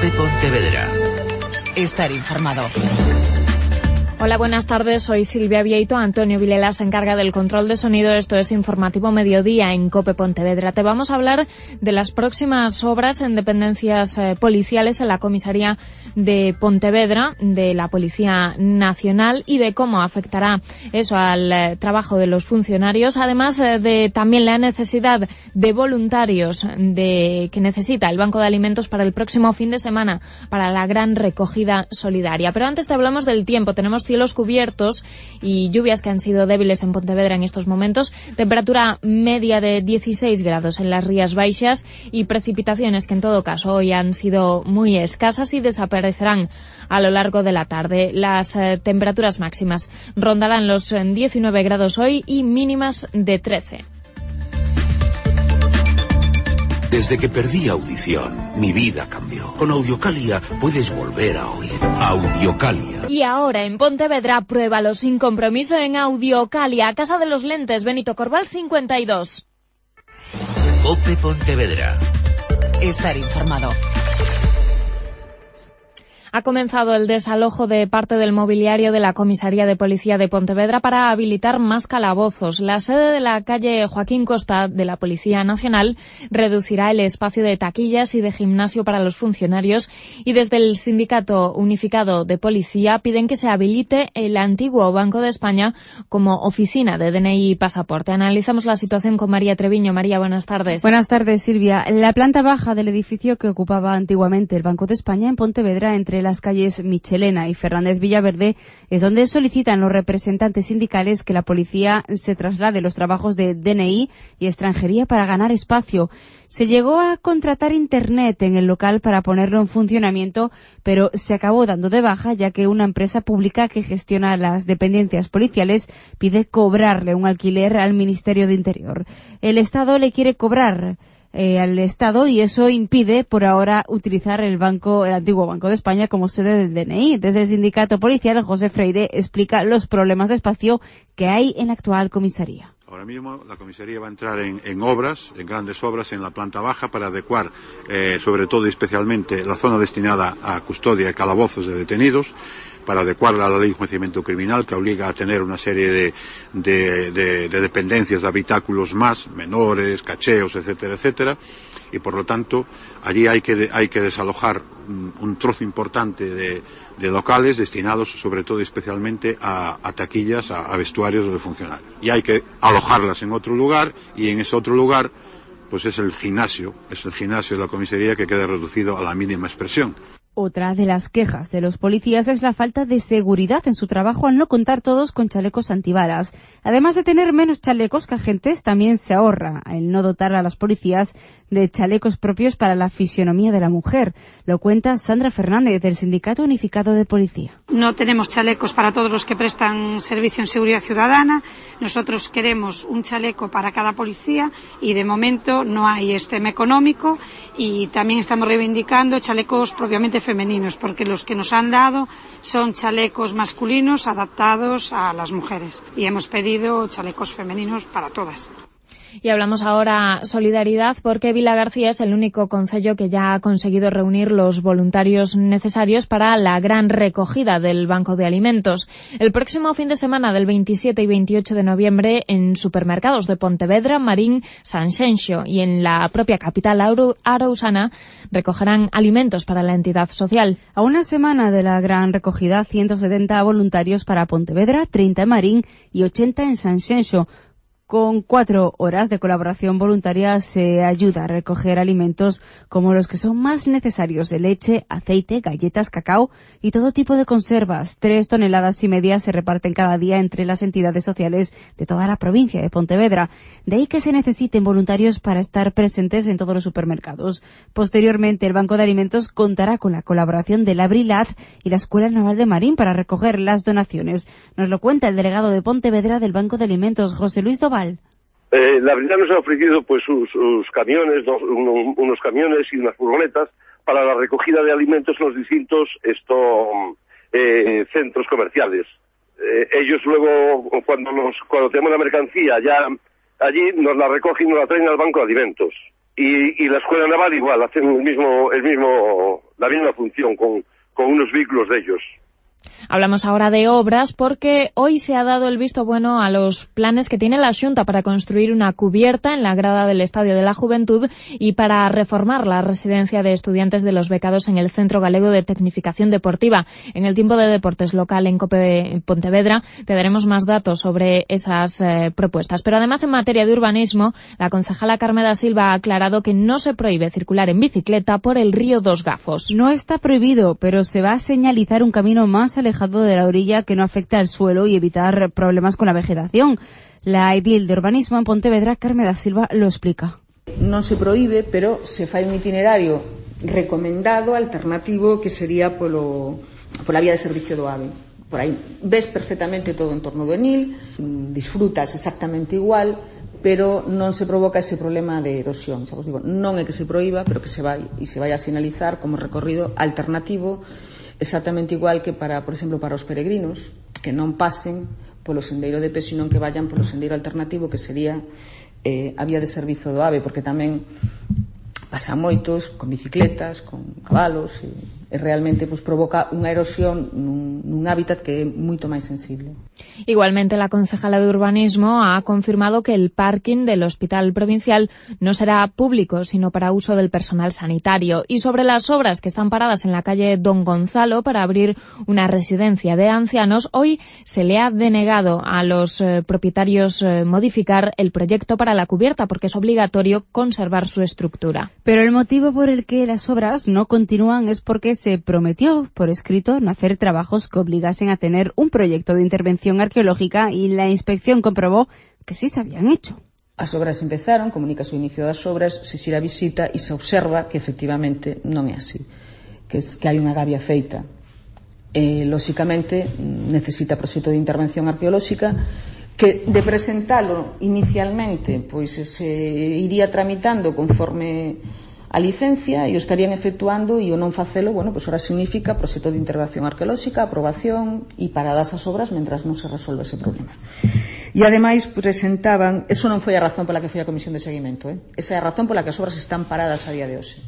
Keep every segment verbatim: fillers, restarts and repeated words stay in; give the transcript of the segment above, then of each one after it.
COPE Pontevedra. Estar informado. Hola, buenas tardes. Soy Silvia Vieito. Antonio Vilela se encarga del control de sonido. Esto es Informativo Mediodía en COPE Pontevedra. Te vamos a hablar de las próximas obras en dependencias eh, policiales en la comisaría de Pontevedra, de la Policía Nacional, y de cómo afectará eso al eh, trabajo de los funcionarios, además eh, de también la necesidad de voluntarios de que necesita el Banco de Alimentos para el próximo fin de semana, para la gran recogida solidaria. Pero antes te hablamos del tiempo. Tenemos cielos cubiertos y lluvias que han sido débiles en Pontevedra en estos momentos, temperatura media de dieciséis grados en las Rías Baixas y precipitaciones que en todo caso hoy han sido muy escasas y desaparecerán a lo largo de la tarde. Las eh, temperaturas máximas rondarán los eh, diecinueve grados hoy y mínimas de trece. Desde que perdí audición, mi vida cambió. Con Audiocalia puedes volver a oír. Audiocalia. Y ahora en Pontevedra, pruébalo sin compromiso en Audiocalia, Casa de los Lentes, Benito Corval cincuenta y dos. COPE Pontevedra. Estar informado. Ha comenzado el desalojo de parte del mobiliario de la Comisaría de Policía de Pontevedra para habilitar más calabozos. La sede de la calle Joaquín Costa de la Policía Nacional reducirá el espacio de taquillas y de gimnasio para los funcionarios, y desde el Sindicato Unificado de Policía piden que se habilite el antiguo Banco de España como oficina de D N I y pasaporte. Analizamos la situación con María Treviño. María, buenas tardes. Buenas tardes, Silvia. La planta baja del edificio que ocupaba antiguamente el Banco de España en Pontevedra, entre las calles Michelena y Fernández Villaverde, es donde solicitan los representantes sindicales que la policía se traslade los trabajos de D N I y extranjería para ganar espacio. Se llegó a contratar internet en el local para ponerlo en funcionamiento, pero se acabó dando de baja, ya que una empresa pública que gestiona las dependencias policiales pide cobrarle un alquiler al Ministerio de Interior. El Estado le quiere cobrar Eh, al Estado, y eso impide por ahora utilizar el banco, el antiguo Banco de España como sede del D N I. Desde el sindicato policial, José Freire explica los problemas de espacio que hay en la actual comisaría. Ahora mismo la comisaría va a entrar en, en obras, en grandes obras en la planta baja para adecuar, eh, sobre todo y especialmente, la zona destinada a custodia y calabozos de detenidos, para adecuarla a la ley de enjuiciamiento criminal, que obliga a tener una serie de, de, de, de dependencias, de habitáculos más, menores, cacheos, etcétera, etcétera, y por lo tanto allí hay que, hay que desalojar un, un trozo importante de, de locales destinados sobre todo y especialmente a, a taquillas, a, a vestuarios de funcionarios. Y hay que alojarlas en otro lugar, y en ese otro lugar pues es el gimnasio, es el gimnasio de la comisaría, que queda reducido a la mínima expresión. Otra de las quejas de los policías es la falta de seguridad en su trabajo al no contar todos con chalecos antibalas. Además de tener menos chalecos que agentes, también se ahorra el no dotar a las policías de chalecos propios para la fisionomía de la mujer. Lo cuenta Sandra Fernández, del Sindicato Unificado de Policía. No tenemos chalecos para todos los que prestan servicio en seguridad ciudadana. Nosotros queremos un chaleco para cada policía y de momento no hay extremo económico, y también estamos reivindicando chalecos propiamente femeninos, porque los que nos han dado son chalecos masculinos adaptados a las mujeres, y hemos pedido chalecos femeninos para todas. Y hablamos ahora solidaridad, porque Vila García es el único concello que ya ha conseguido reunir los voluntarios necesarios para la gran recogida del Banco de Alimentos. El próximo fin de semana del veintisiete y veintiocho de noviembre, en supermercados de Pontevedra, Marín, Sanxenxo y en la propia capital arausana, recogerán alimentos para la entidad social. A una semana de la gran recogida, ciento setenta voluntarios para Pontevedra, treinta en Marín y ochenta en Sanxenxo. Con cuatro horas de colaboración voluntaria se ayuda a recoger alimentos como los que son más necesarios: leche, aceite, galletas, cacao y todo tipo de conservas. Tres toneladas y media se reparten cada día entre las entidades sociales de toda la provincia de Pontevedra. De ahí que se necesiten voluntarios para estar presentes en todos los supermercados. Posteriormente, el Banco de Alimentos contará con la colaboración de la Brilat y la Escuela Naval de Marín para recoger las donaciones. Nos lo cuenta el delegado de Pontevedra del Banco de Alimentos, José Luis Doval. Eh, la Brilat nos ha ofrecido pues sus, sus camiones, dos, uno, unos camiones y unas furgonetas para la recogida de alimentos en los distintos esto, eh, centros comerciales. Eh, ellos luego, cuando nos, cuando tenemos la mercancía ya allí, nos la recogen y nos la traen al Banco de Alimentos. Y, y la Escuela Naval igual, hacen el mismo, el mismo, la misma función con, con unos vehículos de ellos. Hablamos ahora de obras porque hoy se ha dado el visto bueno a los planes que tiene la Xunta para construir una cubierta en la grada del Estadio de la Juventud y para reformar la residencia de estudiantes de los becados en el Centro Galego de Tecnificación Deportiva. En el tiempo de deportes local en COPE Pontevedra te daremos más datos sobre esas eh, propuestas. Pero además, en materia de urbanismo, la concejala Carme da Silva ha aclarado que no se prohíbe circular en bicicleta por el río Dos Gafos. No está prohibido, pero se va a señalizar un camino más alejado de la orilla que no afecta al suelo y evitar problemas con la vegetación. La edil de urbanismo en Pontevedra, Carme da Silva, lo explica. Non se proíbe, pero se fai un itinerario recomendado, alternativo, que sería polo, pola vía de servicio do AVE. Por aí ves perfectamente todo o entorno do Nil, disfrutas exactamente igual, pero non se provoca ese problema de erosión. Xa vos digo, non é que se proíba, pero que se vai e se vai a sinalizar como recorrido alternativo, exactamente igual que para, por exemplo, para os peregrinos, que non pasen polo sendeiro de pé, senón que vayan polo sendeiro alternativo, que sería eh, a vía de servizo do AVE, porque tamén pasan moitos con bicicletas, con cabalos, e, e realmente pues, provoca unha erosión nun, nun hábitat que é moito máis sensible. Igualmente, la concejala de urbanismo ha confirmado que el parking del Hospital Provincial no será público, sino para uso del personal sanitario. Y sobre las obras que están paradas en la calle Don Gonzalo para abrir una residencia de ancianos, hoy se le ha denegado a los eh, propietarios eh, modificar el proyecto para la cubierta, porque es obligatorio conservar su estructura. Pero el motivo por el que las obras no continúan es porque se prometió por escrito no hacer trabajos que obligasen a tener un proyecto de intervención arqueológica y la inspección comprobó que sí se habían hecho. As obras empezaron, comunícase o inicio das obras, se xira a visita e se observa que efectivamente non é así, que, es, que hai unha gavia feita. E, lóxicamente, necesita proxecto de intervención arqueolóxica que de presentalo inicialmente pois se iría tramitando conforme a licencia e o estarían efectuando, e o non facelo, bueno, pois ora significa proxecto de intervención arqueolóxica, aprobación e paradas as obras mentras non se resolve ese problema. E ademais presentaban, eso non foi a razón pola que foi a comisión de seguimento, eh? Esa é a razón pola que as obras están paradas a día de hoxe.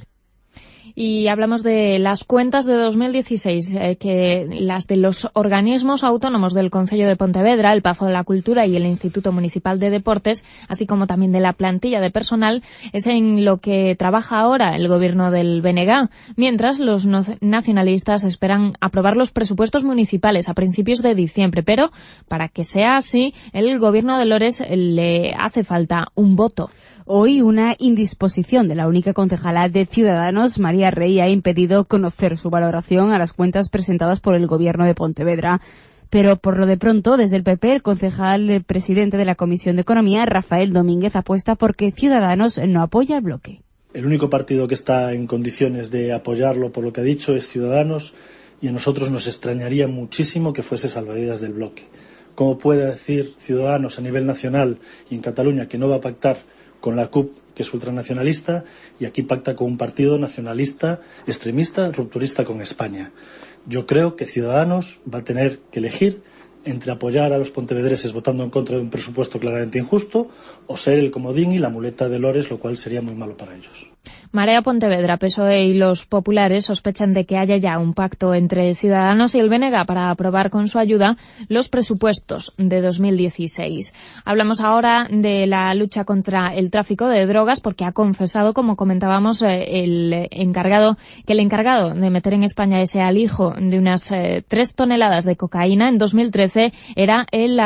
Y hablamos de las cuentas de dos mil dieciséis, eh, que las de los organismos autónomos del Concello de Pontevedra, el Pazo de la Cultura y el Instituto Municipal de Deportes, así como también de la plantilla de personal, es en lo que trabaja ahora el gobierno del B N G, mientras los no nacionalistas esperan aprobar los presupuestos municipales a principios de diciembre. Pero para que sea así, el gobierno de Lores le hace falta un voto. Hoy una indisposición de la única concejala de Ciudadanos, María Rey, ha impedido conocer su valoración a las cuentas presentadas por el gobierno de Pontevedra. Pero por lo de pronto, desde el P P, el concejal el presidente de la Comisión de Economía, Rafael Domínguez, apuesta porque Ciudadanos no apoya el bloque. El único partido que está en condiciones de apoyarlo, por lo que ha dicho, es Ciudadanos, y a nosotros nos extrañaría muchísimo que fuese salvavidas del bloque. ¿Cómo puede decir Ciudadanos a nivel nacional y en Cataluña que no va a pactar con la C U P, que es ultranacionalista, y aquí pacta con un partido nacionalista, extremista, rupturista con España? Yo creo que Ciudadanos va a tener que elegir entre apoyar a los pontevedreses votando en contra de un presupuesto claramente injusto o ser el comodín y la muleta de Lores, lo cual sería muy malo para ellos. Marea Pontevedra, P S O E y los populares sospechan de que haya ya un pacto entre Ciudadanos y el B N G para aprobar con su ayuda los presupuestos de dos mil dieciséis. Hablamos ahora de la lucha contra el tráfico de drogas, porque ha confesado, como comentábamos, el encargado que el encargado de meter en España ese alijo de unas eh, tres toneladas de cocaína en dos mil trece era el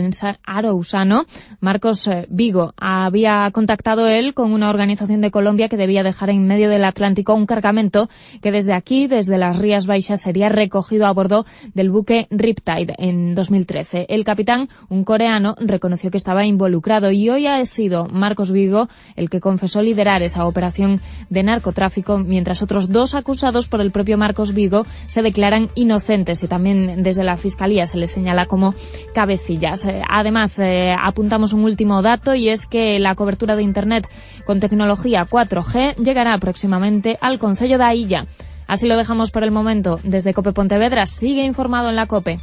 arousano Marcos Vigo. Había contactado él con una organización de Colombia que debía dejar en medio del Atlántico un cargamento que desde aquí, desde las Rías Baixas, sería recogido a bordo del buque Riptide en dos mil trece. El capitán, un coreano, reconoció que estaba involucrado y hoy ha sido Marcos Vigo el que confesó liderar esa operación de narcotráfico, mientras otros dos acusados por el propio Marcos Vigo se declaran inocentes y también desde la Fiscalía se les señala como cabecillas. Además, eh, apuntamos un último dato, y es que la cobertura de Internet con tecnología cuatro G llegará próximamente al Concello da Illa. Así lo dejamos por el momento. Desde COPE Pontevedra, sigue informado en la COPE.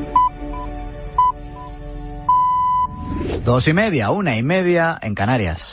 Dos y media, una y media en Canarias.